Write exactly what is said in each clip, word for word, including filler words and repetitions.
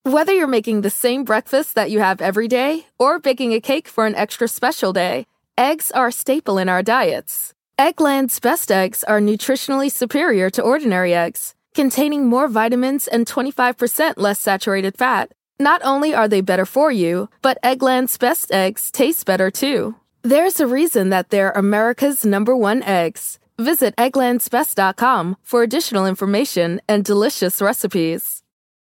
Whether you're making the same breakfast that you have every day or baking a cake for an extra special day, eggs are a staple in our diets. Eggland's best eggs are nutritionally superior to ordinary eggs, containing more vitamins and twenty-five percent less saturated fat. Not only are they better for you, but Eggland's best eggs taste better too. There's a reason that they're America's number one eggs. Visit egglands best dot com for additional information and delicious recipes.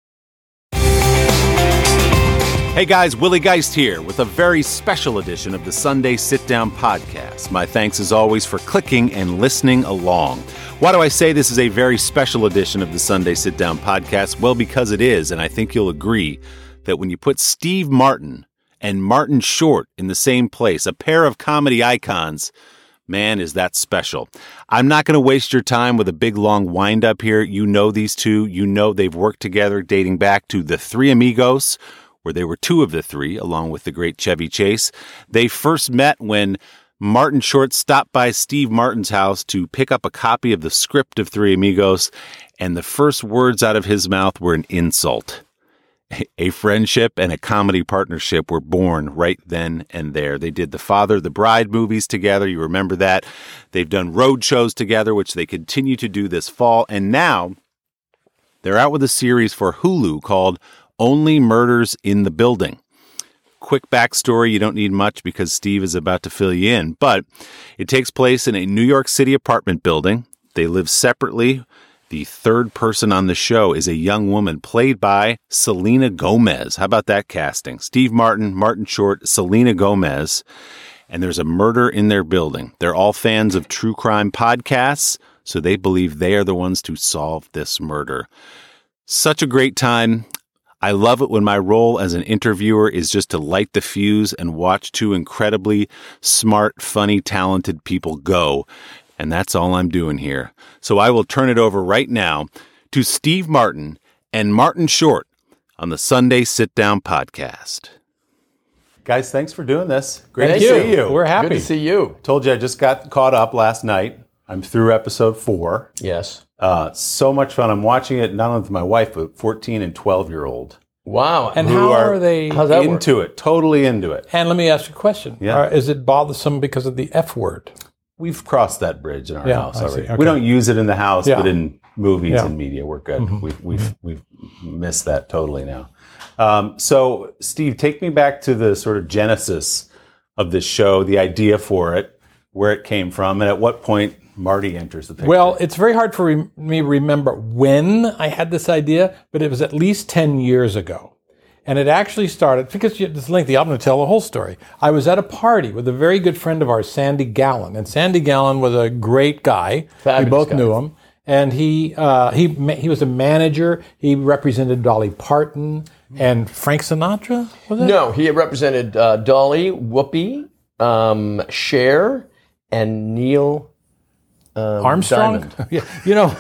Hey guys, Willie Geist here with a very special edition of the Sunday Sit Down Podcast. My thanks as always for clicking and listening along. Why do I say this is a very special edition of the Sunday Sit Down Podcast? Well, because it is, and I think you'll agree that when you put Steve Martin and Martin Short in the same place, a pair of comedy icons, man, is that special. I'm not going to waste your time with a big, long wind-up here. You know these two. You know they've worked together dating back to The Three Amigos, where they were two of the three, along with the great Chevy Chase. They first met when Martin Short stopped by Steve Martin's house to pick up a copy of the script of Three Amigos, and the first words out of his mouth were an insult. A friendship and a comedy partnership were born right then and there. They did the Father, the Bride movies together. You remember that. They've done road shows together, which they continue to do this fall. And now they're out with a series for Hulu called Only Murders in the Building. Quick backstory, you don't need much because Steve is about to fill you in, but it takes place in a New York City apartment building. They live separately. The third person on the show is a young woman played by Selena Gomez. How about that casting? Steve Martin, Martin Short, Selena Gomez, and there's a murder in their building. They're all fans of true crime podcasts, so they believe they are the ones to solve this murder. Such a great time. I love it when my role as an interviewer is just to light the fuse and watch two incredibly smart, funny, talented people go. And that's all I'm doing here. So I will turn it over right now to Steve Martin and Martin Short on the Sunday Sit Down Podcast. Guys, thanks for doing this. Great Thank to you. see you. We're happy. Good to see you. Told you I just got caught up last night. I'm through episode four. Yes. Uh, so much fun. I'm watching it not only with my wife, but fourteen and twelve-year-old. Wow. And how are, are they how's that into work? it? Totally into it. And let me ask you a question. Yeah. Are, is it bothersome because of the F word? We've crossed that bridge in our Yeah, house I already. see. Okay. We don't use it in the house, Yeah. but in movies Yeah. and media, we're good. Mm-hmm. We've we've we've missed that totally now. Um, so, Steve, take me back to the sort of genesis of this show, the idea for it, where it came from, and at what point Marty enters the picture. Well, it's very hard for re- me to remember when I had this idea, but it was at least ten years ago. And it actually started, because it's lengthy, I'm going to tell the whole story. I was at a party with a very good friend of ours, Sandy Gallen. And Sandy Gallen was a great guy. Fabulous we both guy. knew him. And he uh, he ma- he was a manager. He represented Dolly Parton and Frank Sinatra, was it? No, he represented uh, Dolly, Whoopi, um, Cher, and Neil um, Armstrong? Diamond. Yeah, you know...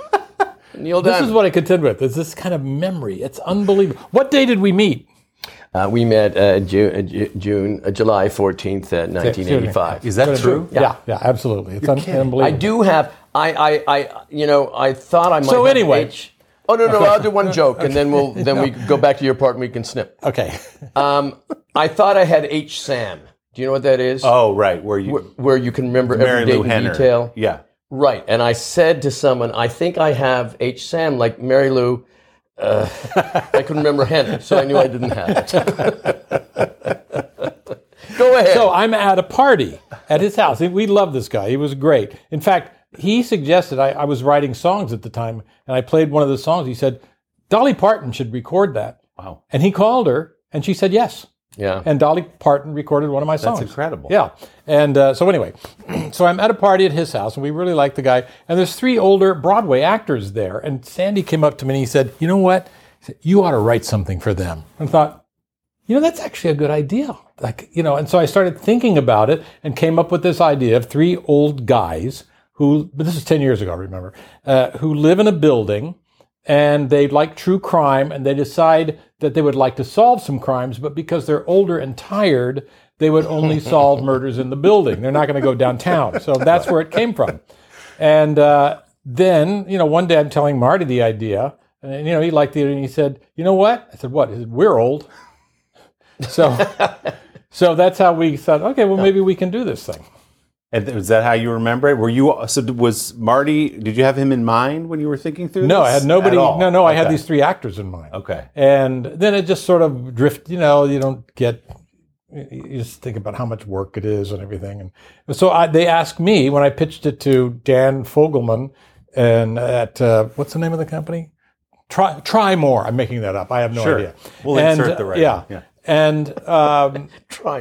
Neil This Diamond. is what I contend with, is this kind of memory. It's unbelievable. What day did we meet? Uh, we met uh, June, uh, Ju- June uh, July fourteenth, uh, nineteen eighty-five. Is that true? Yeah, yeah, yeah absolutely. It's un- unbelievable. I do have, I, I, I, you know, I thought I might So have anyway. H. Oh, no, no, I'll do one joke, and then we'll then we go back to your part and we can snip. Okay. Um, I thought I had H. Sam. Do you know what that is? Oh, right. Where you Where, where you can remember Mary every Lou date in Henner. detail. Yeah. Right. And I said to someone, I think I have H. Sam, like Mary Lou. Uh, I couldn't remember Henner, so I knew I didn't have it. Go ahead. So I'm at a party at his house. We love this guy. He was great. In fact, he suggested, I, I was writing songs at the time, and I played one of the songs. He said, Dolly Parton should record that. Wow. And he called her, and she said yes. yeah. And Dolly Parton recorded one of my songs. That's incredible. Yeah. And uh, so anyway, so I'm at a party at his house, and we really like the guy. And there's three older Broadway actors there. And Sandy came up to me and he said, you know what? He said, you ought to write something for them. And I thought, you know, that's actually a good idea. Like, you know, and so I started thinking about it and came up with this idea of three old guys who, but this is ten years ago, remember, uh, who live in a building and they like true crime and they decide that they would like to solve some crimes, but because they're older and tired, they would only solve murders in the building. They're not going to go downtown. So that's where it came from. And uh, then, you know, one day I'm telling Marty the idea, And, you know, he liked it, and he said, you know what? I said, what? He said, we're old. So, so that's how we thought, okay, well, maybe we can do this thing. And was that how you remember it? Were you, so was Marty, did you have him in mind when you were thinking through no, this? I had nobody, At all? no, no, I had Okay. these three actors in mind. Okay. And then it just sort of drift, you know, you don't get, you just think about how much work it is and everything. And so I, they asked me when I pitched it to Dan Fogelman and at, uh, what's the name of the company? Try, Try More. I'm making that up. I have no Sure. idea. We'll and, insert the right yeah. one. Yeah. And um, Try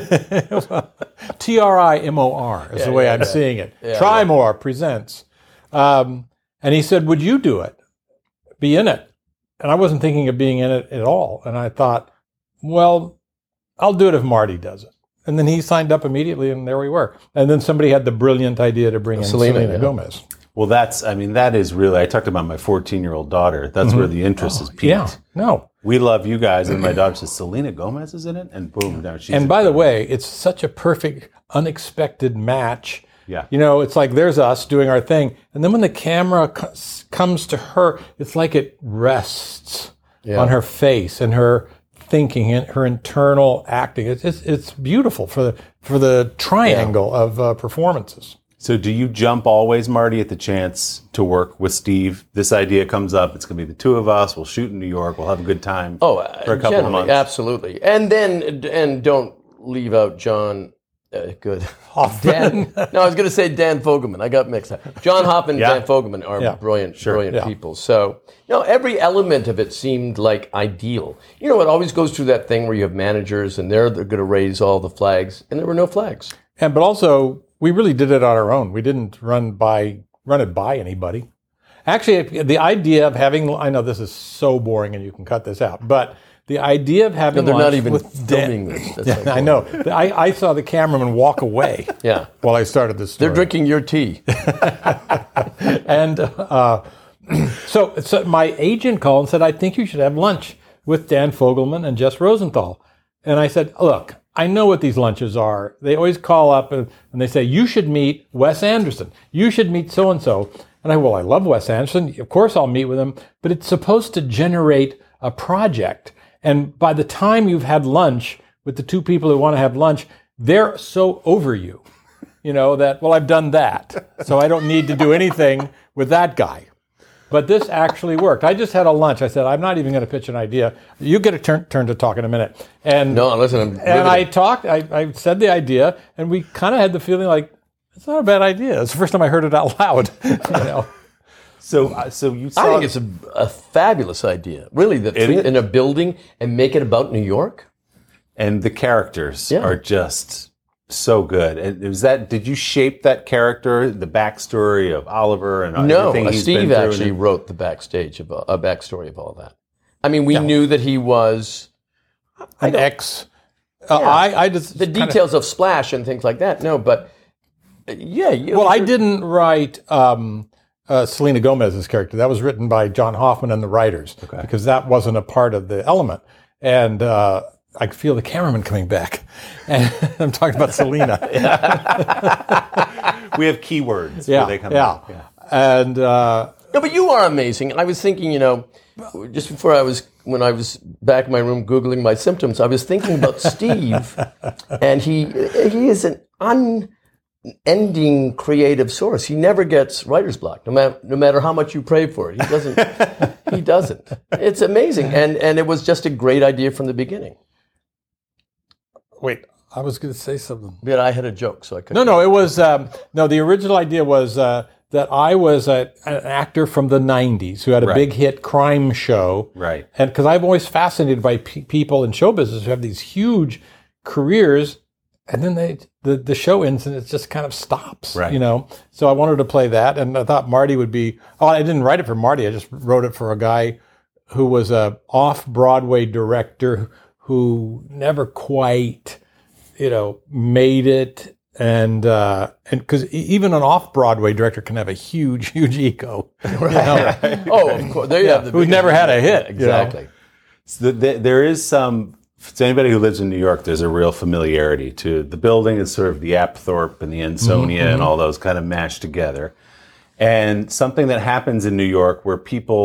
more. T R I M O R is the way yeah, I'm yeah. seeing it. Yeah, Try yeah. More presents. Um, and he said, would you do it? Be in it? And I wasn't thinking of being in it at all. And I thought, well, I'll do it if Marty does it. And then he signed up immediately, and there we were. And then somebody had the brilliant idea to bring in Selena, Selena yeah. Gomez. Well, that's, I mean, that is really, I talked about my fourteen-year-old daughter. That's where the interest is peaked. Yeah, no. We love you guys. And my daughter says, Selena Gomez is in it? And boom, now she's And in by it. the way, it's such a perfect, unexpected match. Yeah. You know, it's like there's us doing our thing. And then when the camera co- comes to her, it's like it rests on her face and her thinking and her internal acting. It's it's, it's beautiful for the, for the triangle of uh, performances. So do you jump always, Marty, at the chance to work with Steve? This idea comes up. It's going to be the two of us. We'll shoot in New York. We'll have a good time Oh, for a couple of generally, months. absolutely. And then, and don't leave out John. Uh, good. Dan, no, I was going to say Dan Fogelman. I got mixed up. John Hoffman Yeah. and Dan Fogelman are Yeah. brilliant, brilliant Yeah. people. So, you know, every element of it seemed like ideal. You know, it always goes through that thing where you have managers and they're, they're going to raise all the flags, and there were no flags. And but also, we really did it on our own. We didn't run by run it by anybody. Actually, the idea of having, I know this is so boring and you can cut this out, but the idea of having They're lunch not even with filming Dan, this. That's Yeah, like- I know. I, I saw the cameraman walk away Yeah. while I started this story. They're drinking your tea. And uh, so, so my agent called and said, I think you should have lunch with Dan Fogelman and Jess Rosenthal. And I said, look, I know what these lunches are. They always call up and, and they say, you should meet Wes Anderson. You should meet so-and-so. And I, well, I love Wes Anderson. Of course I'll meet with him. But it's supposed to generate a project. And by the time you've had lunch with the two people who want to have lunch, they're so over you, you know, that, well, I've done that. So I don't need to do anything with that guy. But this actually worked. I just had a lunch. I said, I'm not even going to pitch an idea. You get a turn, turn to talk in a minute. And No, listen, I'm and I riveted. talked, I, I said the idea, and we kind of had the feeling like, it's not a bad idea. It's the first time I heard it out loud. You know? So, uh, so you I saw. think it's a, a fabulous idea. Really, the It three is. in a building and make it about New York. and the characters Yeah. are just so good. And was that? Did you shape that character, the backstory of Oliver and No, everything uh, he's Steve been through? actually And- wrote the backstage of a backstory of all that. I mean, we knew that he was An ex. Uh, Yeah. I, I just the kinda- details of Splash and things like that. No, but uh, yeah, you, Well, I didn't write um, uh, Selena Gomez's character. That was written by John Hoffman and the writers because that wasn't a part of the element. And uh, I could feel the cameraman coming back. And I'm talking about Selena. we have keywords. yeah, where they come yeah. out. yeah. And uh, No, but you are amazing. And I was thinking, you know, just before I was, when I was back in my room Googling my symptoms, I was thinking about Steve, and he he is an unending creative source. He never gets writer's block, no matter no matter how much you pray for it. He doesn't. he doesn't. It's amazing, and and it was just a great idea from the beginning. wait, I was going to say something. But I had a joke, so I couldn't. No, no, it was, um, no, the original idea was uh, that I was a, an actor from the nineties who had a Right. big hit crime show. Right. And because I'm always fascinated by pe- people in show business who have these huge careers, and then they the, the show ends and it just kind of stops. Right. You know? So I wanted to play that, and I thought Marty would be, oh, I didn't write it for Marty, I just wrote it for a guy who was a off-Broadway director who never quite, you know, made it. And uh, and because even an off-Broadway director can have a huge, huge ego. You know? Oh, of course. There you have the Who's biggest- never had a hit, you know? Exactly. So the, the, there is some, to anybody who lives in New York, there's a real familiarity to the building. It's sort of the Apthorpe and the Ansonia Mm-hmm. and all those kind of mashed together. And something that happens in New York where people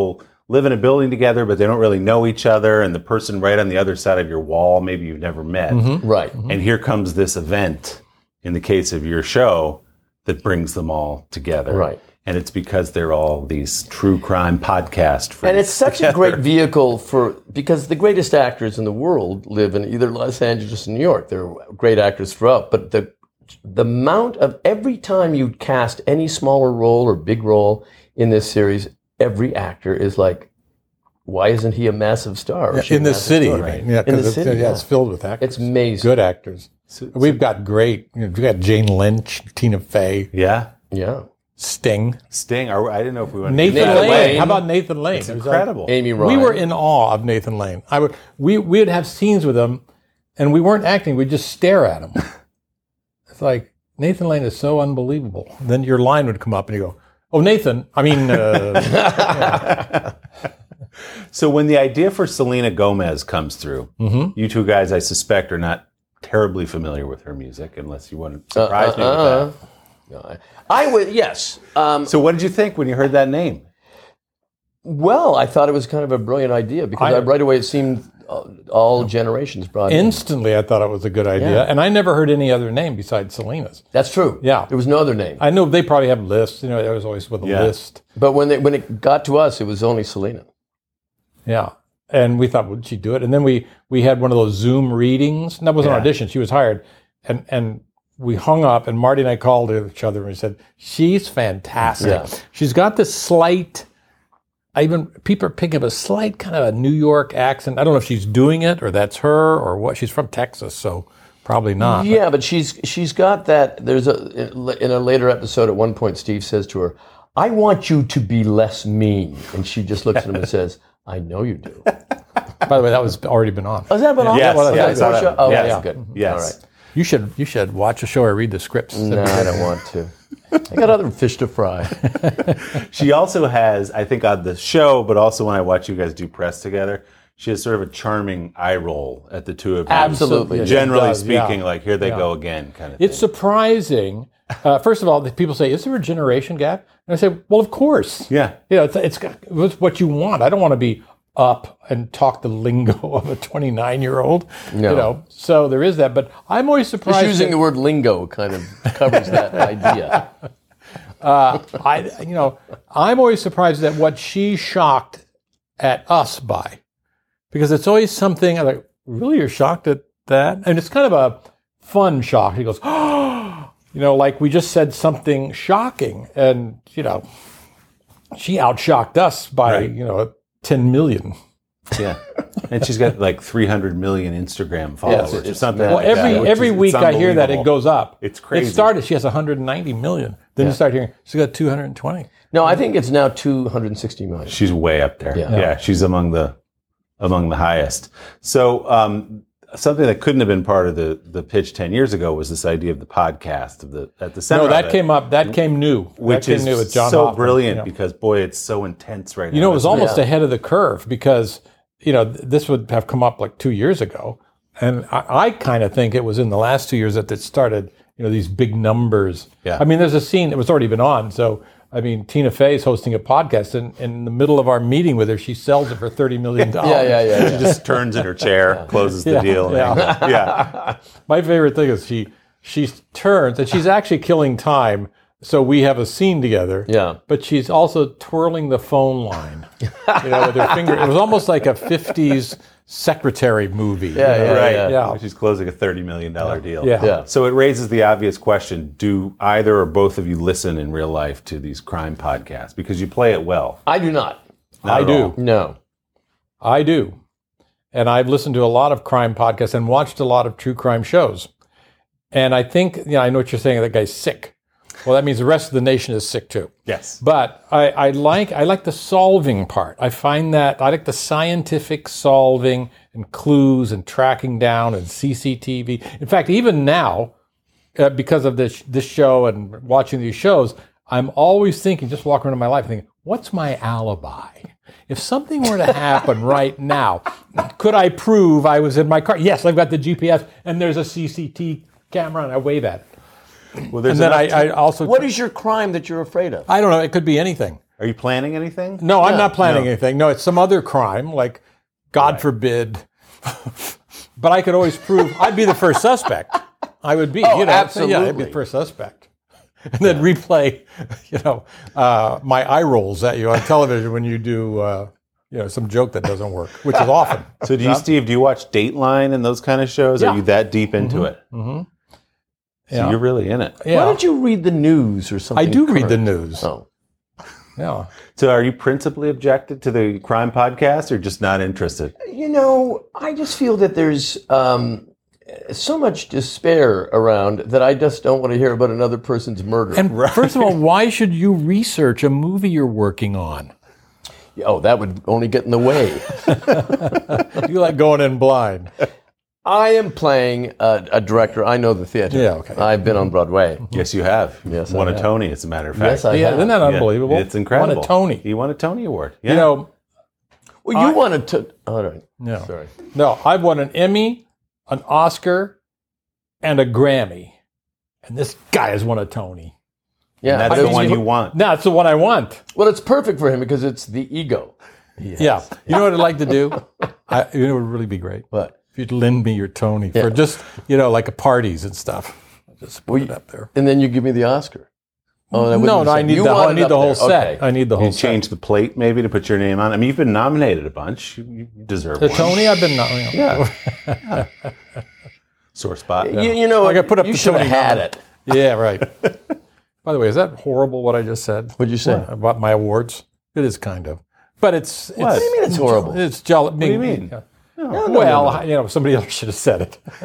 live in a building together, but they don't really know each other, and the person right on the other side of your wall, maybe you've never met. Mm-hmm. Right. Mm-hmm. And here comes this event, in the case of your show, that brings them all together. Right. And it's because they're all these true crime podcast friends. And it's such together. a great vehicle for, because the greatest actors in the world live in either Los Angeles or New York. They're great actors throughout, but the the amount of, every time you cast any smaller role or big role in this series, every actor is like, why isn't he a massive star? Or she in a the massive city, star? right? Yeah, In the because it's, city, yeah, it's yeah. filled with actors. It's amazing. Good actors. We've got great. You know, we've got Jane Lynch, Tina Fey, Yeah. Yeah. Sting, Sting. Are, I didn't know if we went Nathan, Nathan Lane. Lane. How about Nathan Lane? It's It was incredible. like- Amy Ryan. we were in awe of Nathan Lane. I would. We we would have scenes with him, and we weren't acting. We'd just stare at him. It's like Nathan Lane is so unbelievable. Then your line would come up, and you go, "Oh, Nathan." I mean, uh, So when the idea for Selena Gomez comes through, Mm-hmm. you two guys, I suspect, are not terribly familiar with her music, unless you want to surprise Uh, me uh, with that. No, I, I would, yes. Um, So what did you think when you heard that name? well, I thought it was kind of a brilliant idea because I- I, right away it seemed uh, all generations brought in. instantly, I thought it was a good idea, Yeah. and I never heard any other name besides Selena's. That's true. Yeah. There was no other name. I know they probably have lists. You know, there was always with a Yeah. list. But when they, when it got to us, it was only Selena. Yeah. And we thought, would she do it? And then we we had one of those Zoom readings. And that was an Yeah. audition. She was hired. And and we hung up, and Marty and I called each other and we said, she's fantastic. Yeah. She's got this slight, I even, people are picking up a slight kind of a New York accent. I don't know if she's doing it or that's her or what. She's from Texas, so probably not. Yeah, but she's she's got that. There's a in a later episode at one point, Steve says to her, "I want you to be less mean," and she just looks at him and says, "I know you do." By the way, that was already been on. Oh, has that been on? Yes, Well, yeah, that's I saw our that. show? Oh, Yes. that's good. Yes. All right. You should you should watch the show or read the scripts. No, I don't want to. I got other fish to fry. She also has, I think, on the show, but also when I watch you guys do press together, she has sort of a charming eye roll at the two of you. Absolutely. Yeah, Generally she does, yeah. speaking, like, here they Yeah. go again, kind of It's thing. surprising. Uh, first of all, the people say, "Is there a generation gap?" And I say, "Well, of course. Yeah. You know, it's, it's, it's what you want. I don't want to be up and talk the lingo of a twenty-nine-year-old. No. You know, so there is that. But I'm always surprised. Just using that- the word lingo kind of covers that idea. I, you know, I'm always surprised at what she's shocked at us by, because it's always something I'm like, really, you're shocked at that? And it's kind of a fun shock. He goes, oh, you know, like we just said something shocking, and you know, she outshocked us by Right. you know ten million. Yeah. And she's got like three hundred million Instagram followers or it's something mad. like Well, that. every which every is- it's week I hear that it unbelievable. goes up. It's crazy. It started. She has one hundred ninety million. Then you start hearing she's got two hundred twenty. No, I think it's now two hundred sixty million. She's way up there. Yeah. Yeah, she's among the among the highest. So um, something that couldn't have been part of the the pitch ten years ago was this idea of the podcast of the at the center. No, of that it, came up. That came new. which that came is new with John so Hoffman, brilliant you know. because boy, it's so intense right now. You know, it was isn't almost Yeah. ahead of the curve because, you know, th- this would have come up like two years ago. And I, I kind of think it was in the last two years that it started, you know, these big numbers. Yeah. I mean, there's a scene, it was already been on. So, I mean, Tina Fey is hosting a podcast, and in the middle of our meeting with her, she sells it for thirty million dollars. Yeah, yeah, yeah. She yeah. just turns in her chair, closes the Yeah, deal. and yeah. hangs up. yeah. My favorite thing is she she turns, and she's actually killing time. So we have a scene together. Yeah. But she's also twirling the phone line, you know, with her finger. It was almost like a fifties secretary movie. Yeah, you know? yeah, Right. yeah. Yeah. She's closing a thirty million dollars deal. Yeah. Yeah. So it raises the obvious question, do either or both of you listen in real life to these crime podcasts? Because you play it well. I do not. Not I at do. all. No. I do. And I've listened to a lot of crime podcasts and watched a lot of true crime shows. And I think, you know, I know what you're saying, that guy's sick. Well, that means the rest of the nation is sick too. Yes. But I, I like I like the solving part. I find that I like the scientific solving and clues and tracking down and C C T V. In fact, even now, uh, because of this this show and watching these shows, I'm always thinking, just walking around my life, thinking, what's my alibi? If something were to happen right now, could I prove I was in my car? Yes, I've got the G P S and there's a C C T V camera and I wave at it. Well, there's And then I, enough I also What is your crime that you're afraid of? I don't know. It could be anything. Are you planning anything? No, I'm No, not planning no. anything. No, it's some other crime, like, God Right. forbid. But I could always prove I'd be the first suspect. I would be. Oh, you know, absolutely. Yeah, I'd be the first suspect. And then replay, you know, uh, my eye rolls at you on television when you do, uh, you know, some joke that doesn't work, which is often. So do you, Steve, do you watch Dateline and those kind of shows? Yeah. Are you that deep into it? Mm-hmm. So Yeah. you're really in it. Yeah. Why don't you read the news or something? I do read the current? news. Oh. Yeah. So are you principally objected to the crime podcast or just not interested? You know, I just feel that there's um, so much despair around that I just don't want to hear about another person's murder. And first of all, why should you research a movie you're working on? oh, that would only get in the way. You like going in blind. I am playing a, a director. I know the theater. Yeah, okay. I've been on Broadway. Yes, you have. Yes, I won a have. Tony, as a matter of fact. Yes, I Yeah, have. isn't that Yeah, unbelievable? It's incredible. Won a Tony. He won a Tony Award. Yeah. You know, Well, you I- wanted to. All right. no. Sorry. No, I've won an Emmy, an Oscar, and a Grammy. And this guy has won a Tony. Yeah, And that's but the it's- one you want. That's the one I want. Well, it's perfect for him because it's the ego. Yeah. You know what I'd like to do? I, you know, it would really be great. But If you'd lend me your Tony for just, you know, like a parties and stuff. Just put Well, it up there. and then you give me the Oscar. Oh, that No, wouldn't no, I say- need you the, want I it need up the whole there. set. Okay. I need the whole You set. change the plate maybe to put your name on. I mean, you've been nominated a bunch. You, you deserve The one. Tony, I've been, you know, Yeah. Sore spot. You, you know, I gotta put up you the should have Tony had number. it. yeah, right. By the way, is that horrible what I just said? What'd you say? About my awards? It is kind of. But it's. it's What do you mean it's horrible? It's jolly. What do you mean? Well, you know, somebody else should have said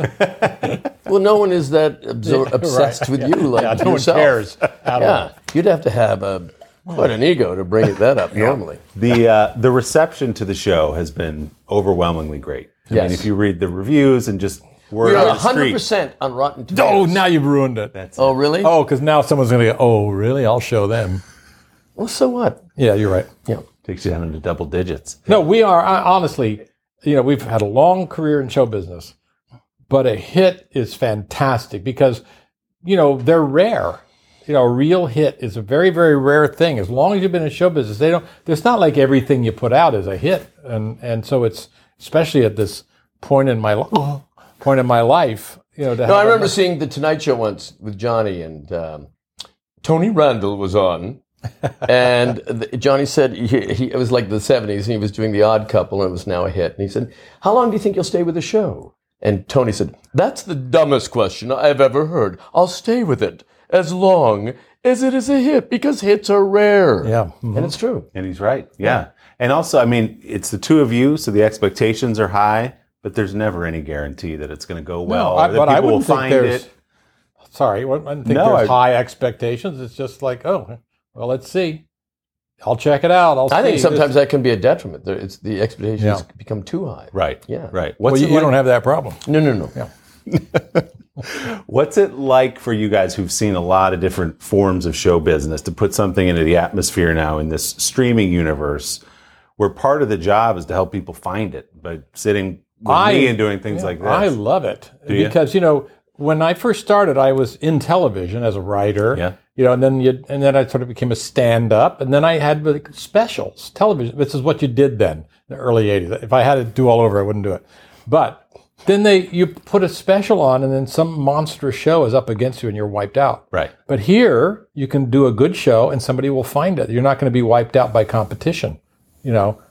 it. Well, no one is that absor- Yeah, obsessed right. with Yeah. you like Yeah, no yourself. one cares at Yeah, all. you'd have to have a quite an ego to bring it that up normally. The uh, the reception to the show has been overwhelmingly great. I Yes. mean, if you read the reviews and just word We are on one the hundred street. percent on Rotten Tomatoes. Oh, now you've ruined it. That's Oh, really? Oh, because now someone's going to go, oh, really? I'll show them. Well, so what? Yeah, you're right. Yeah. takes you down into double digits. No, we are, I, honestly, you know, we've had a long career in show business, but a hit is fantastic because, you know, they're rare. You know, a real hit is a very, very rare thing. As long as you've been in show business, they don't, it's not like everything you put out is a hit. And, and so it's, especially at this point in my, li- point in my life, you know, to No, I have remember a- seeing The Tonight Show once with Johnny, and um, Tony Randall was on. and the, Johnny said he, he, it was like the seventies, and he was doing The Odd Couple, and it was now a hit. And he said, "How long do you think you'll stay with the show?" And Tony said, "That's the dumbest question I've ever heard. I'll stay with it as long as it is a hit, because hits are rare." Yeah. Mhm. And it's true. And he's right. Yeah. And also, I mean, it's the two of you, so the expectations are high, but there's never any guarantee that it's going to go well. I- or that but I people will wouldn't think find there's- it. Sorry, I didn't think No, there's I- high expectations. It's just like, oh, well, let's see. I'll check it out. I'll I think see. sometimes that can be a detriment. There- It's the expectations Yeah. become too high. Right. Yeah. Right. Well, What's you, it you like- don't have that problem. No, no, no. Yeah. What's it like for you guys who've seen a lot of different forms of show business to put something into the atmosphere now in this streaming universe where part of the job is to help people find it by sitting with I- me and doing things Yeah, like this? I love it you? because you know when I first started, I was in television as a writer. Yeah. You know, and then you and then I sort of became a stand-up, and then I had like, specials, television. This is what you did then, in the early eighties. If I had to do all over, I wouldn't do it. But then they you put a special on, and then some monstrous show is up against you, and you're wiped out. Right. But here, you can do a good show, and somebody will find it. You're not going to be wiped out by competition. You know.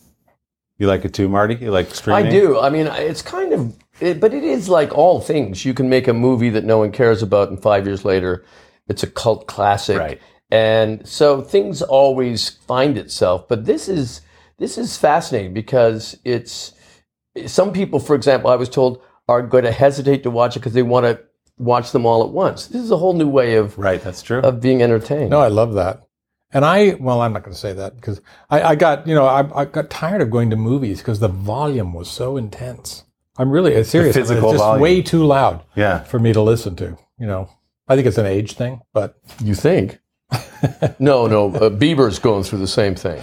You like it too, Marty? You like streaming? I do. I mean, it's kind of, it, but it is like all things. You can make a movie that no one cares about, and five years later, it's a cult classic. Right. And so things always find itself. But this is this is fascinating because it's some people, for example, I was told, are going to hesitate to watch it because they want to watch them all at once. This is a whole new way of Right, that's true. of being entertained. No, I love that. And I, well, I'm not going to say that because I, I got, you know, I, I got tired of going to movies because the volume was so intense. I'm really it's serious. physical it's just volume. way too loud yeah. for me to listen to. You know, I think it's an age thing, but You think? no, no. Uh, Bieber's going through the same thing.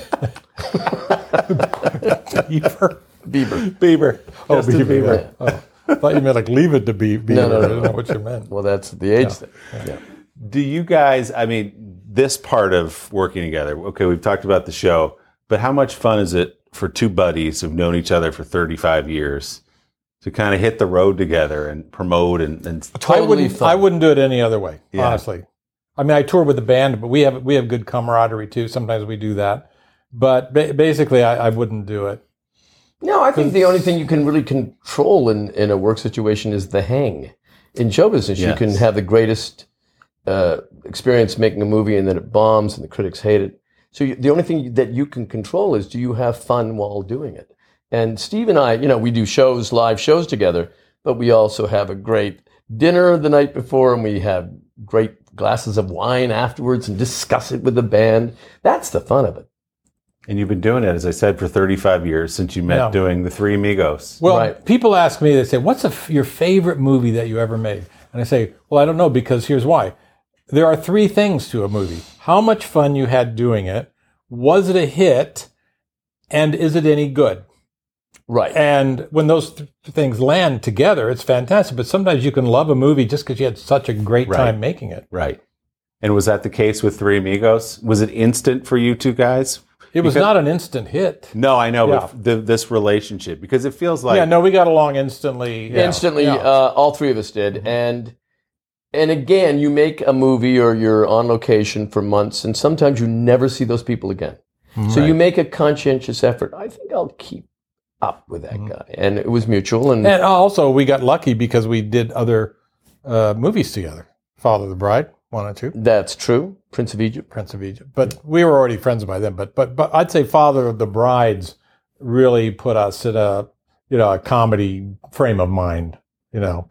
Bieber. Bieber. Bieber. Oh, Justin Bieber. Oh, I thought you meant like leave it to be Bieber. No, no, no. I didn't know what you meant. Well, that's the age thing. Yeah. Do you guys, I mean, this part of working together? Okay, we've talked about the show, but how much fun is it for two buddies who've known each other for thirty-five years to kind of hit the road together and promote and, and Totally I wouldn't. fun. I wouldn't do it any other way. Yeah. Honestly, I mean, I tour with the band, but we have we have good camaraderie too. Sometimes we do that, but ba- basically, I, I wouldn't do it. No, I think the only thing you can really control in, in a work situation is the hang. In show business, Yes. you can have the greatest uh, experience making a movie and then it bombs and the critics hate it. So you, the only thing that you can control is, do you have fun while doing it? And Steve and I, you know, we do shows, live shows together, but we also have a great dinner the night before and we have great glasses of wine afterwards and discuss it with the band. That's the fun of it. and you've been doing it, as I said, for thirty-five years since you met Yeah. doing the Three Amigos. Well, Right. people ask me, they say, what's a f- your favorite movie that you ever made? And I say, well, I don't know, because here's why. There are three things to a movie. How much fun you had doing it, was it a hit, and is it any good? Right. And when those th- things land together, it's fantastic. But sometimes you can love a movie just because you had such a great Right. time making it. Right. And was that the case with Three Amigos? Was it instant for you two guys? It was Because- not an instant hit. No, I know, Yeah. but the, this relationship, because it feels like... yeah, no, we got along instantly. Yeah. Instantly, Yeah. uh, all three of us did. And and again, you make a movie or you're on location for months, and sometimes you never see those people again. So you make a conscientious effort. I think I'll keep up with that guy. And it was mutual. And, And also, we got lucky because we did other uh, movies together. Father of the Bride, one or two. that's true. Prince of Egypt. Prince of Egypt. But we were already friends by then. But but but I'd say Father of the Brides really put us in a you know a comedy frame of mind, you know,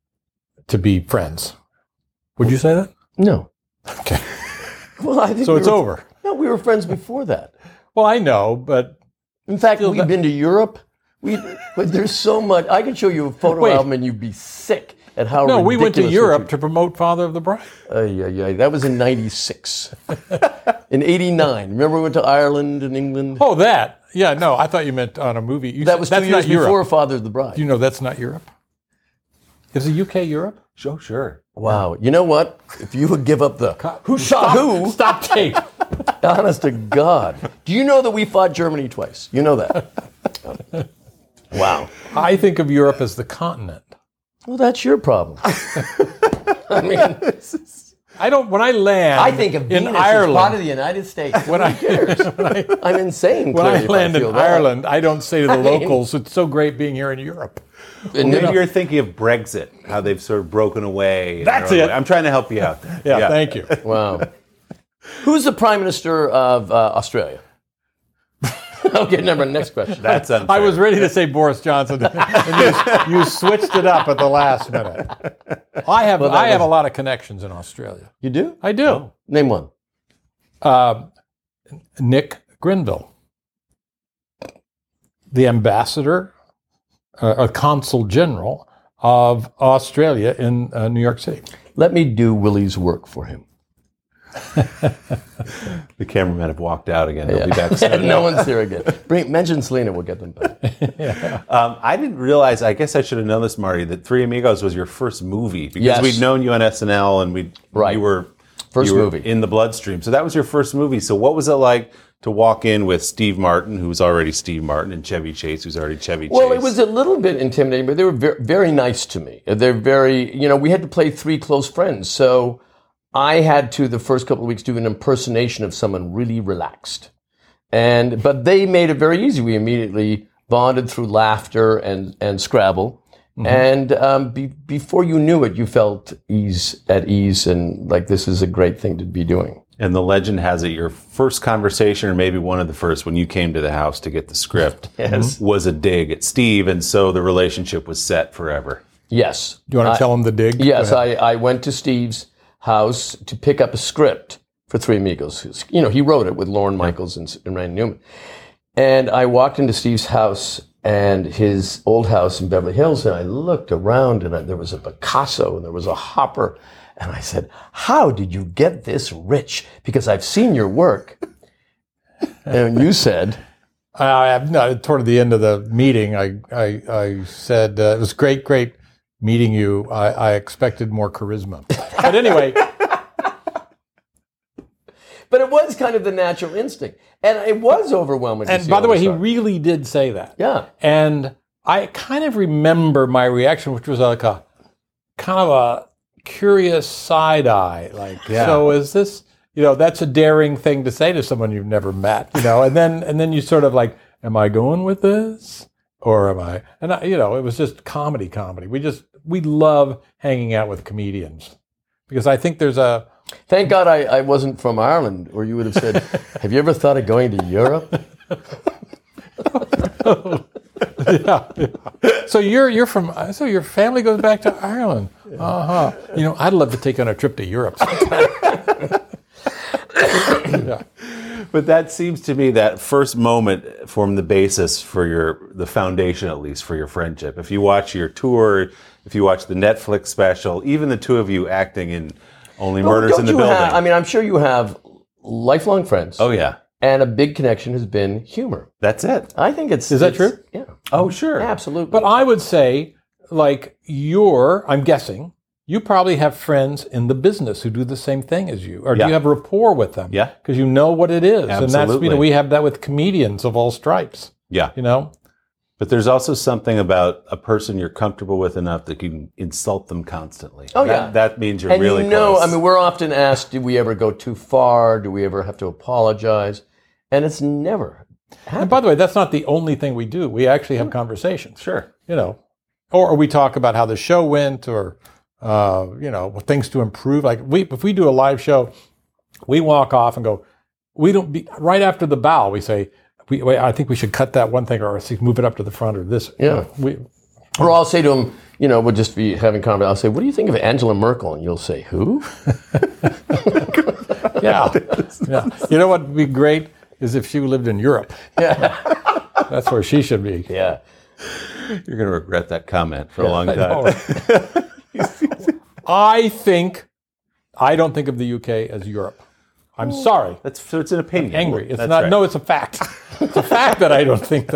to be friends. Would you say that? No. Okay. Well, I think So we it's were- over. No, we were friends before that. Well, I know, but In fact, Still we've that- been to Europe. We, but there's so much. I could show you a photo Wait. album and you'd be sick at how no, we went to ridiculous Europe it to promote Father of the Bride. Uh, yeah, yeah. That was in ninety-six. In eighty-nine. Remember we went to Ireland and England? Oh, that. Yeah, no, I thought you meant on a movie. You that said- was that's two years not Europe. before Father of the Bride. Do you know that's not Europe? Is the U K Europe? Oh, sure. Wow. You know what? If you would give up the who shot who, Stop tape. honest to God. Do you know that we fought Germany twice? You know that. Wow. I think of Europe as the continent. Well, that's your problem. I mean, I don't. When I land, I think of in Venus Ireland. as part of the United States. when I, Who cares? when I I'm insane. when I clearly, if land in feel that. Ireland, I don't say to the I mean- locals, "It's so great being here in Europe." And Maybe then- you're thinking of Brexit, how they've sort of broken away. in That's their own it. way. I'm trying to help you out there. Yeah, thank you. Wow. Who's the Prime Minister of uh, Australia? Okay, never mind. Next question. That's unfair. I was ready to say Boris Johnson, and you, you switched it up at the last minute. I have that I have was- a lot of connections in Australia. You do? I do. Name one. Um, Nick Grenville, the ambassador, uh, a consul general of Australia in uh, New York City. Let me do Willie's work for him. The cameramen have walked out again. They'll be back soon. No one's here again. Bring, mention Selena, we'll get them back. Um, I didn't realize, I guess I should have known this, Marty, that Three Amigos was your first movie. Because Yes. we'd known you on S N L and we Right. you were, First you were movie. in the bloodstream. So that was your first movie. So what was it like to walk in with Steve Martin, who's already Steve Martin, and Chevy Chase, who's already Chevy Chase? Well, it was a little bit intimidating, but they were very, very nice to me. They're very, you know, we had to play three close friends. So I had to, the first couple of weeks, do an impersonation of someone really relaxed. And, but they made it very easy. We immediately bonded through laughter and, and Scrabble. Mm-hmm. And um, be, before you knew it, you felt ease at ease and like this is a great thing to be doing. And the legend has it your first conversation, or maybe one of the first, when you came to the house to get the script, Yes. was a dig at Steve. And so the relationship was set forever. Yes. Do you want to I- tell him the dig? Yes, Go ahead. I, I went to Steve's house to pick up a script for Three Amigos. You know, he wrote it with Lorne Michaels and, and Randy Newman. And I walked into Steve's house and his old house in Beverly Hills, and I looked around, and I, there was a Picasso and there was a Hopper. And I said, how did you get this rich? Because I've seen your work. And you said, I have no, toward the end of the meeting, I I, I said uh, it was great, great meeting you. I, I expected more charisma, but anyway, But it was kind of the natural instinct. And it was overwhelming to And see by all the way, this he stuff. really did say that. Yeah. And I kind of remember my reaction, which was like a kind of a curious side eye. Like, Yeah. so is this, you know, that's a daring thing to say to someone you've never met, you know, and then, and then you sort of like, am I going with this? Or am I, and I, you know, it was just comedy, comedy. We just, we love hanging out with comedians because I think there's a, Thank God I, I wasn't from Ireland, or you would have said, have you ever thought of going to Europe? yeah, yeah. So you're you're from so your family goes back to Ireland. Uh huh. You know, I'd love to take on a trip to Europe sometime. yeah. But that seems to me that first moment formed the basis for your, the foundation at least, for your friendship. If you watch your tour, if you watch the Netflix special, even the two of you acting in Only Well, Murders don't in the you Building. have- I mean, I'm sure you have lifelong friends. Oh, yeah. And a big connection has been humor. That's it. I think it's... Is that it's- true? Yeah. Oh, sure. Absolutely. But I would say, like you're, I'm guessing, you probably have friends in the business who do the same thing as you, or do Yeah. you have rapport with them? Yeah. Because you know what it is, and that's, you Absolutely. know, we have that with comedians of all stripes. Yeah. You know. But there's also something about a person you're comfortable with enough that you can insult them constantly. Oh, That- yeah. That means you're and really you know, close. I mean, we're often asked, do we ever go too far? Do we ever have to apologize? And it's never happened. And by the way, that's not the only thing we do. We actually have conversations. Sure. You know, or we talk about how the show went, or uh, you know, things to improve. Like we, if we do a live show, we walk off and go. We don't be right after the bow. We say, we, wait, I think we should cut that one thing, or move it up to the front, or this. You Yeah. know, we, Or I'll say to him, you know, we'll just be having conversation. I'll say, what do you think of Angela Merkel? And you'll say, who? yeah, yeah. You know what would be great is if she lived in Europe. Yeah. That's where she should be. Yeah. You're going to regret that comment for a long I time. know. I think, I don't think of the U K as Europe. I'm sorry. That's so it's an opinion. Angry. It's That's not. right. No, it's a fact. It's a fact that I don't think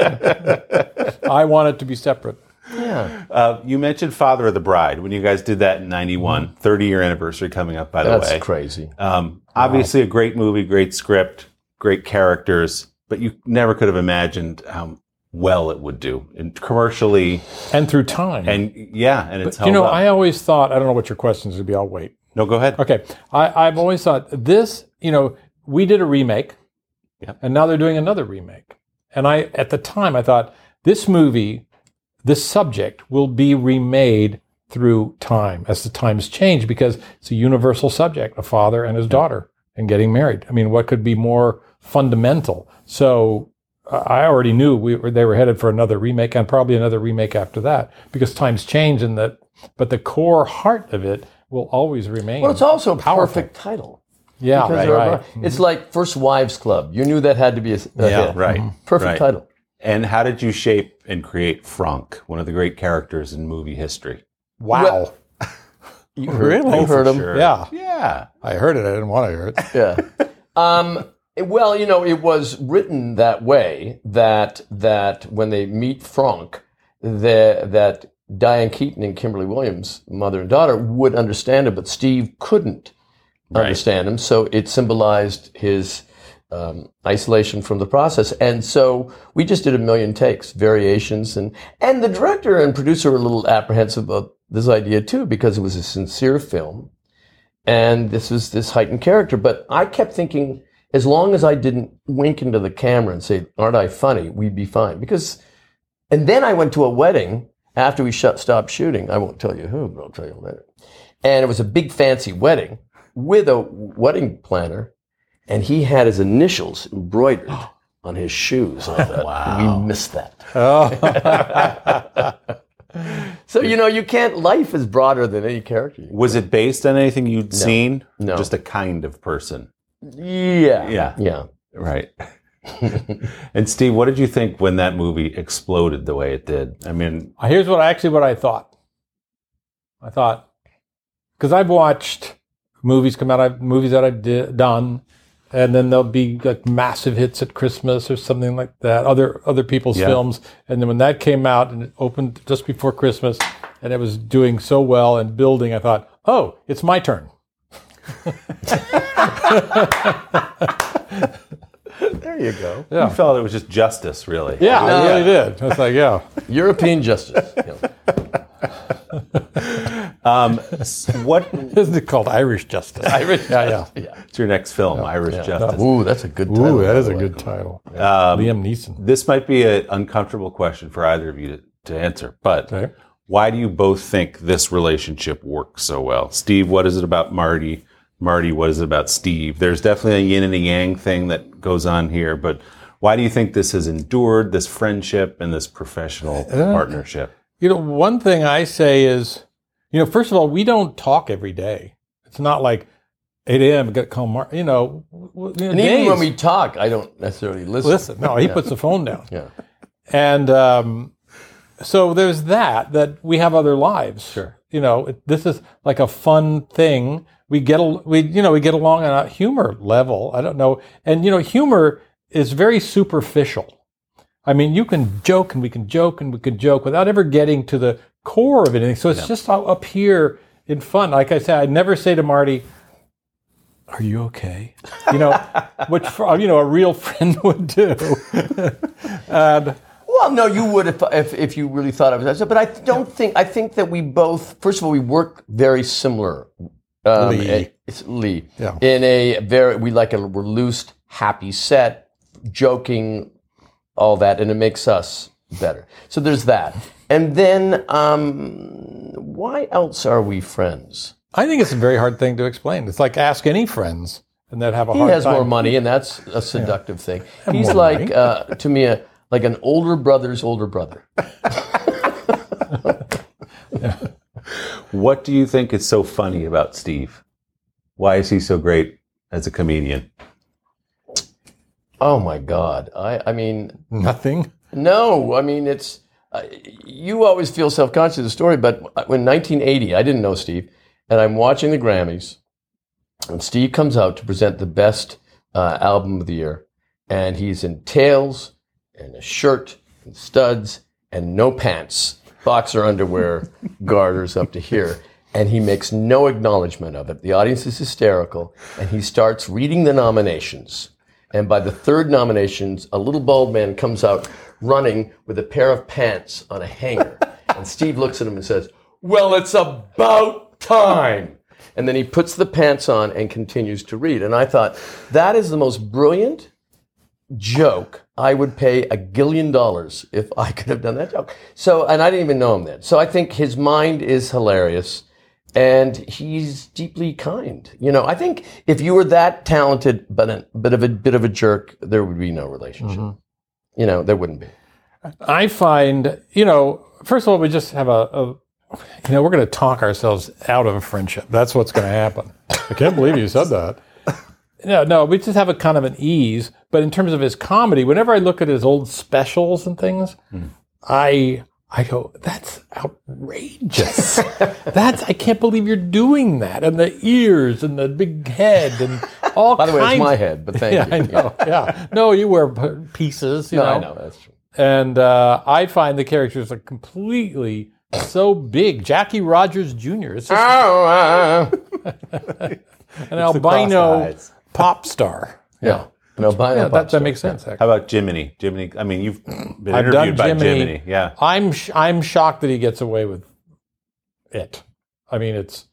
that. I want it to be separate. Yeah. Uh, you mentioned Father of the Bride when you guys did that in ninety-one, thirty year anniversary coming up, by the That's way. crazy. Um, obviously, a great movie, great script, great characters, but you never could have imagined how well it would do, and commercially, And through time. and yeah, and it's you held know, up. I always thought, I don't know what your questions would be, I'll wait. no, go ahead. Okay. I, I've always thought this, you know, we did a remake, Yep. and now they're doing another remake. And I, at the time, I thought this movie, this subject will be remade through time as the times change, because it's a universal subject, a father and his daughter and getting married. I mean, what could be more fundamental? So uh, I already knew we were, they were headed for another remake, and probably another remake after that, because times change, and that, but the core heart of it will always remain. Well, it's also a powerful. perfect title. Yeah, Because right, they're right. about- It's like First Wives Club. You knew that had to be a, a Yeah, hit. Right. Perfect right. title. And how did you shape and create Franck, one of the great characters in movie history? Wow. Well, You heard, Really? You heard For him. sure. Yeah. Yeah. I heard it. I didn't want to hear it. Yeah. Um, it- well, you know, it was written that way that that when they meet Franck, the, that Diane Keaton and Kimberly Williams, mother and daughter, would understand him, but Steve couldn't understand him. So it symbolized his um, isolation from the process. And so we just did a million takes, variations, and and the director and producer were a little apprehensive about this idea too, because it was a sincere film. And this was this heightened character. But I kept thinking, as long as I didn't wink into the camera and say, aren't I funny, we'd be fine. Because, and then I went to a wedding after we shut, stopped shooting. I won't tell you who, but I'll tell you later. And it was a big fancy wedding with a wedding planner. And he had his initials embroidered on his shoes. I thought, Wow. we missed that. Oh. So, you know, you can't, life is broader than any character. Was it based on anything you'd seen? No. Just a kind of person. Yeah. Yeah. Yeah. Right. And Steve, what did you think when that movie exploded the way it did? I mean, Here's what actually what I thought. I thought, because I've watched movies come out, I've, movies that I've di- done, and then there'll be like massive hits at Christmas or something like that, other other people's Yeah. films. And then when that came out and it opened just before Christmas, and it was doing so well and building, I thought, oh, it's my turn. There you go. Yeah. You felt it was just justice, really. Yeah, No. I really did. I was like, yeah. European justice. You know. What? Isn't it called Irish Justice? Irish Yeah, yeah. justice. Yeah. It's your next film, Irish Justice. Ooh, that's a good title. Ooh, that by is the a way. good title. Liam Neeson. This might be an uncomfortable question for either of you to, to answer, but Okay. why do you both think this relationship works so well? Steve, what is it about Marty? Marty, what is it about Steve? There's definitely a yin and a yang thing that goes on here, but why do you think this has endured, this friendship and this professional partnership? You know, one thing I say is, you know, first of all, we don't talk every day. It's not like eight a.m. got to call Mark. You know, w- you know And even days. when we talk, I don't necessarily listen. listen, no, he puts the phone down. Yeah. And um, so there's that, that we have other lives. Sure. You know, it, this is like a fun thing. We get, al- we, you know, we get along on a humor level. I don't know. And, you know, humor is very superficial. I mean, you can joke and we can joke and we can joke without ever getting to the core of anything. So it's just all up here in fun. Like I said, I'd never say to Marty, "Are you okay?" You know, which, you know, a real friend would do. And Well, no, you would if, if if you really thought of it. But I don't think, I think that we both, first of all, we work very similar. Um, Lee. eh, It's Lee. Yeah. In a very, we like a loose, happy set, joking, all that, and it makes us better. So there's that. And then, um, why else are we friends? I think it's a very hard thing to explain. It's like ask any friends, and they'd have a He hard has time. more money, and that's a seductive thing. He's more like, money. uh, to me, a, like an older brother's older brother. What do you think is so funny about Steve? Why is he so great as a comedian? Oh my God! I, I mean, Nothing. no. I mean, it's uh, you always feel self-conscious of the story, but in nineteen eighty, I didn't know Steve, and I'm watching the Grammys, and Steve comes out to present the best uh, album of the year, and he's in tails and a shirt and studs and no pants, boxer underwear, garters up to here. And he makes no acknowledgement of it. The audience is hysterical, and he starts reading the nominations. And by the third nominations, a little bald man comes out running with a pair of pants on a hanger. And Steve looks at him and says, "Well, it's about time." And then he puts the pants on and continues to read. And I thought, that is the most brilliant joke. I would pay a gillion dollars if I could have done that joke. So, and I didn't even know him then. So I think his mind is hilarious. And he's deeply kind. You know, I think if you were that talented, but a bit of a bit of a jerk, there would be no relationship. Mm-hmm. You know, there wouldn't be. I find, you know, first of all, we just have a, a you know, we're going to talk ourselves out of a friendship. That's what's going to happen. I can't believe you said that. No, no, we just have a kind of an ease. But in terms of his comedy, whenever I look at his old specials and things, mm. I I go, that's outrageous. That's, I can't believe you're doing that. And the ears and the big head and all By the kinds. way, it's my head, but thank yeah, you. I know. Yeah. No, you wear p- pieces, you No, know. I know, that's true. And uh, I find the characters are completely so big. Jackie Rogers Junior It's just Oh, uh, an albino eyes. pop star. yeah. No, by Yeah, that, that makes sense, How actually. about Jiminy? Jiminy, I mean, you've been I've interviewed done by Jiminy. Jiminy. Yeah. I'm sh- I'm shocked that he gets away with it. I mean, it's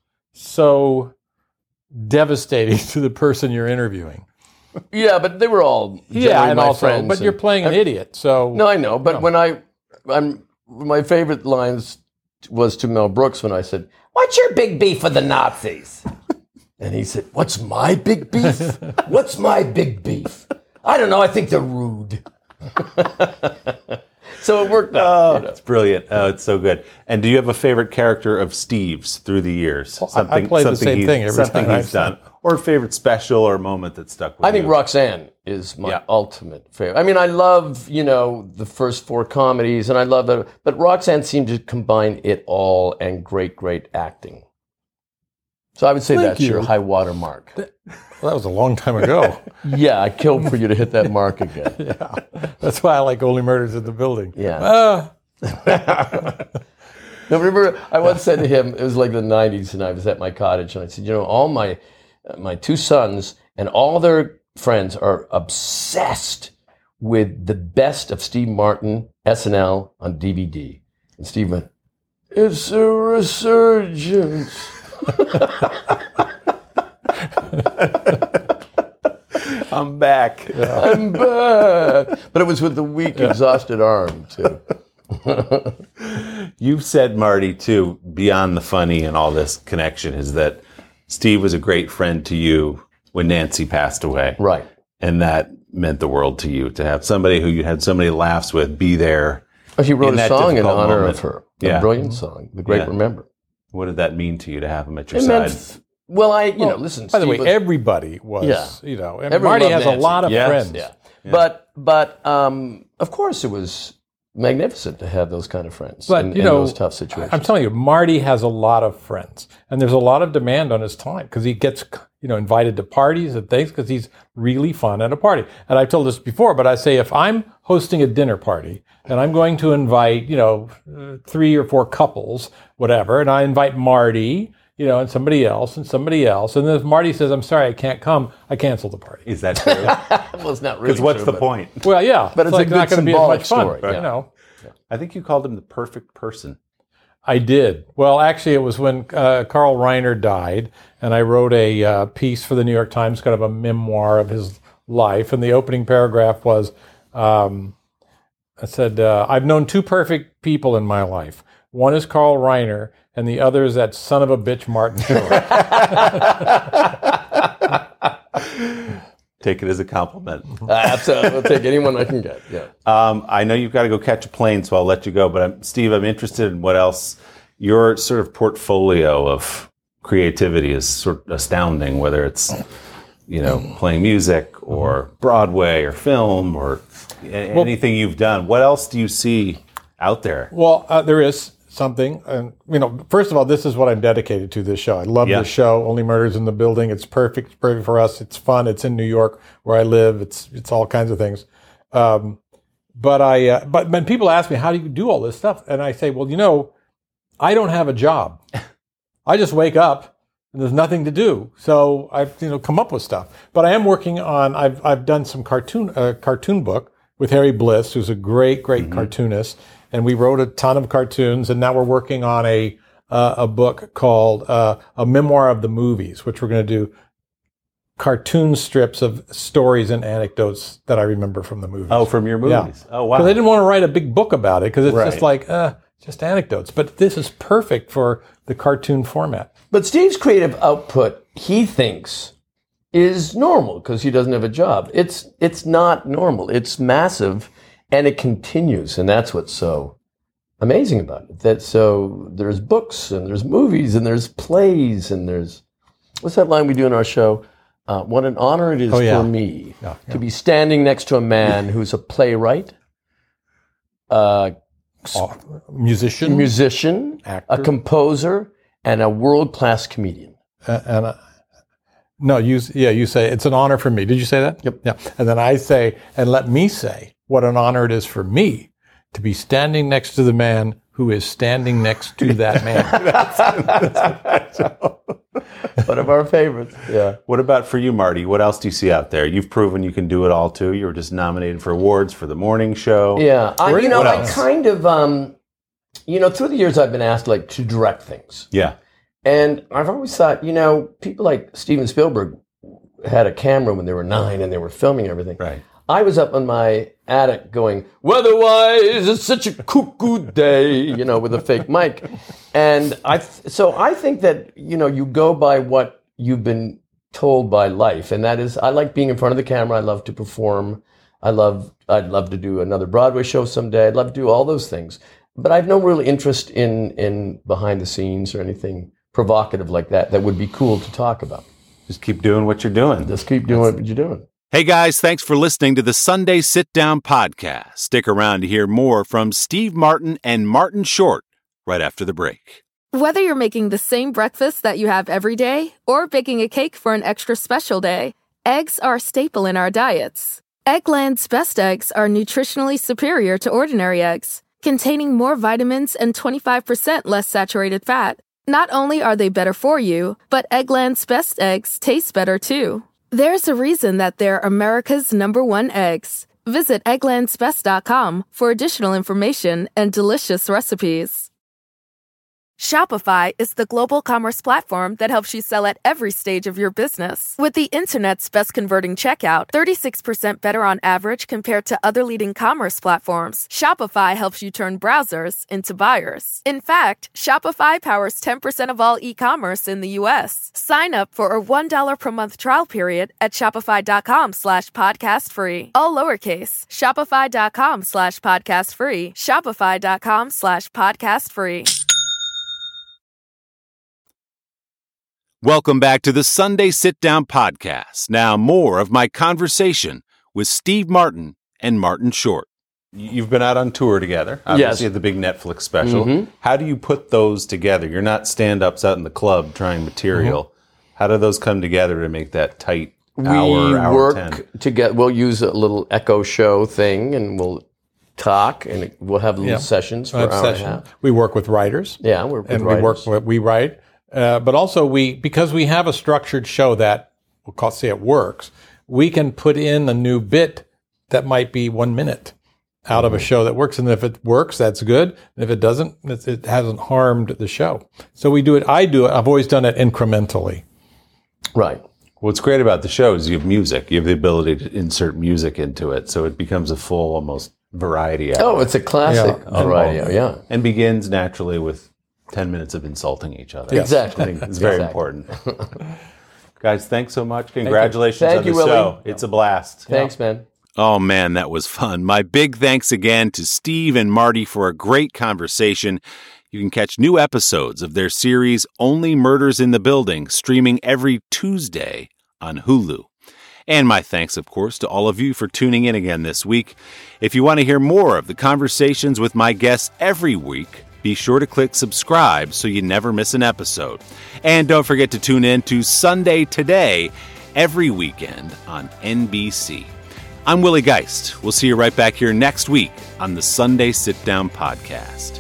so devastating to the person you're interviewing. Yeah, but they were all Yeah, generally and my also, friends. but and- you're playing an idiot, so No, I know. But when I, I'm, my favorite lines was to Mel Brooks when I said, "What's your big beef with the Nazis?" And he said, "What's my big beef? What's my big beef? I don't know. I think they're rude." So it worked out. Oh, you know. it's brilliant. Oh, it's so good. And do you have a favorite character of Steve's through the years? I- I play the same he's, thing every something time he's I've done. Or a favorite special or moment that stuck with I think you? Roxanne is my Yeah. ultimate favorite. I mean, I love, you know, the first four comedies, and I love that. But Roxanne seemed to combine it all and great, great acting. So I would say Thank that's you. your high water mark. well, that was a long time ago. Yeah, I killed for you to hit that mark again. Yeah, that's why I like Only Murders in the Building. Yeah. Uh, No, remember, I once said to him, it was like the nineties, and I was at my cottage, and I said, you know, all my uh, my two sons, and all their friends are obsessed with the best of Steve Martin S N L on D V D. And Steve went, "It's a resurgence." I'm back. I'm back. But it was with the weak, exhausted arm, too. You've said, Marty, too, beyond the funny and all this connection, is that Steve was a great friend to you when Nancy passed away. Right. And that meant the world to you, to have somebody who you had so many laughs with be there. Oh, he wrote in a that song in difficult honor moment. of her. Yeah. A brilliant song, The Great Yeah. Remember. What did that mean to you to have him at your It side? meant, well, I, you know, listen, By the Steve way, was- everybody was, Yeah. you know, and Everyone Marty loved has a Nancy. lot of Yes. friends. Yeah. But, but um, of course, it was magnificent to have those kind of friends But, in, you in know, those tough situations. I'm telling you, Marty has a lot of friends, and there's a lot of demand on his time because he gets, you know, invited to parties and things because he's really fun at a party. And I've told this before, but I say if I'm hosting a dinner party and I'm going to invite, you know, uh, three or four couples, whatever, and I invite Marty, you know, and somebody else and somebody else, and then if Marty says, "I'm sorry, I can't come," I cancel the party. Is that true? well, it's not really Because what's true, the but- point? Well, yeah, But it's a like good not going to be as symbolic much fun, story, yeah. you know. I think you called him the perfect person. I did. Well, actually, it was when uh, Carl Reiner died, and I wrote a uh, piece for the New York Times, kind of a memoir of his life. And the opening paragraph was, um, I said, uh, "I've known two perfect people in my life. One is Carl Reiner, and the other is that son of a bitch, Martin Short." Take it as a compliment. Uh, absolutely. I'll take anyone I can get. Yeah. Um, I know you've got to go catch a plane, so I'll let you go. But I'm, Steve, I'm interested in what else your sort of portfolio of creativity is sort of astounding. Whether it's you know playing music or Broadway or film or a- anything you've done. What else do you see out there? Well, uh, there is something. And, you know, first of all, this is what I'm dedicated to, this show. I love Yeah. this show, Only Murders in the Building. It's perfect. It's perfect for us. It's fun. It's in New York where I live. It's it's all kinds of things. Um, but I, uh, but when people ask me, how do you do all this stuff? And I say, well, you know, I don't have a job. I just wake up and there's nothing to do. So I've, you know, come up with stuff. But I am working on, I've, I've done some cartoon, uh, cartoon book with Harry Bliss, who's a great, great Mm-hmm. cartoonist. And we wrote a ton of cartoons, and now we're working on a uh, a book called uh, A Memoir of the Movies, which we're going to do cartoon strips of stories and anecdotes that I remember from the movies. Oh, from your movies. Oh, wow. Because I didn't want to write a big book about it, because it's Right. just like, uh, just anecdotes. But this is perfect for the cartoon format. But Steve's creative output, he thinks, is normal because he doesn't have a job. It's it's not normal. It's massive, and it continues, and that's what's so amazing about it. That so there's books and there's movies and there's plays and there's what's that line we do in our show? Uh, what an honor it is Oh, yeah. for me Yeah, yeah. to be standing next to a man who's a playwright, uh, Oh, musician, musician, actor. a composer, and a world-class comedian. Uh, and uh, no, you s- yeah, you say it's an honor for me. Did you say that? Yep. Yeah. And then I say, and let me say what an honor it is for me to be standing next to the man who is standing next to that man. One of our favorites. Yeah. What about for you, Marty? What else do you see out there? You've proven you can do it all too. You were just nominated for awards for the morning show. Yeah. I, Where- you know, what I else? kind of, um, you know, through the years I've been asked like to direct things. Yeah. And I've always thought, you know, people like Steven Spielberg had a camera when they were nine and they were filming everything. Right. I was up in my attic going, weather-wise, it's such a cuckoo day, you know, with a fake mic. And I, so I think that, you know, you go by what you've been told by life. And that is, I like being in front of the camera. I love to perform. I love, I'd love to do another Broadway show someday. I'd love to do all those things. But I have no real interest in, in behind the scenes or anything provocative like that that would be cool to talk about. Just keep doing what you're doing. Just keep doing what you're doing. Hey guys, thanks for listening to the Sunday Sit Down podcast. Stick around to hear more from Steve Martin and Martin Short right after the break. Whether you're making the same breakfast that you have every day or baking a cake for an extra special day, eggs are a staple in our diets. Eggland's best eggs are nutritionally superior to ordinary eggs, containing more vitamins and twenty-five percent less saturated fat. Not only are they better for you, but Eggland's Best eggs taste better too. There's a reason that they're America's number one eggs. Visit egglands best dot com for additional information and delicious recipes. Shopify is the global commerce platform that helps you sell at every stage of your business. With the internet's best converting checkout, thirty-six percent better on average compared to other leading commerce platforms, Shopify helps you turn browsers into buyers. In fact, Shopify powers ten percent of all e-commerce in the U S. Sign up for a one dollar per month trial period at shopify.com slash podcast free. All lowercase, shopify.com slash podcast free, shopify.com slash podcast free. Welcome back to the Sunday Sit Down Podcast. Now, more of my conversation with Steve Martin and Martin Short. You've been out on tour together, obviously, yes. at the big Netflix special. Mm-hmm. How do you put those together? You're not stand-ups out in the club trying material. Mm-hmm. How do those come together to make that tight hour, we hour work ten? together. We'll use a little echo show thing, and we'll talk, and it, we'll have little Yeah. sessions for Uh, an hour session. and a half. We work with writers. Yeah, we're with and writers. we work. We write, uh, but also we because we have a structured show that we'll call say it works. We can put in a new bit that might be one minute out of a show that works, and if it works, that's good. And if it doesn't, it, it hasn't harmed the show. So we do it. I do it. I've always done it incrementally. Right. What's great about the show is you have music. You have the ability to insert music into it, so it becomes a full, almost variety hour. Oh, it's a classic Yeah. variety. hour, Yeah. And begins naturally with ten minutes of insulting each other. Yes. Exactly. I think it's very Exactly. important. Guys, thanks so much. Congratulations Thank on you, the Willie. show. It's a blast. Thanks, man. Oh, man, that was fun. My big thanks again to Steve and Marty for a great conversation. You can catch new episodes of their series, Only Murders in the Building, streaming every Tuesday on Hulu. And my thanks, of course, to all of you for tuning in again this week. If you want to hear more of the conversations with my guests every week, be sure to click subscribe so you never miss an episode. And don't forget to tune in to Sunday Today every weekend on N B C. I'm Willie Geist. We'll see you right back here next week on the Sunday Sit Down Podcast.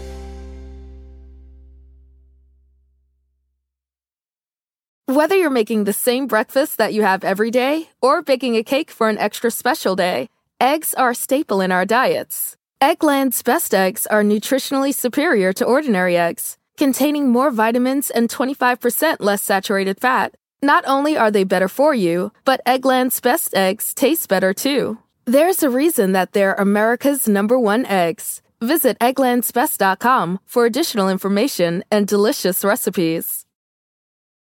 Whether you're making the same breakfast that you have every day or baking a cake for an extra special day, eggs are a staple in our diets. Eggland's Best eggs are nutritionally superior to ordinary eggs, containing more vitamins and twenty-five percent less saturated fat. Not only are they better for you, but Eggland's Best eggs taste better too. There's a reason that they're America's number one eggs. Visit egglands best dot com for additional information and delicious recipes.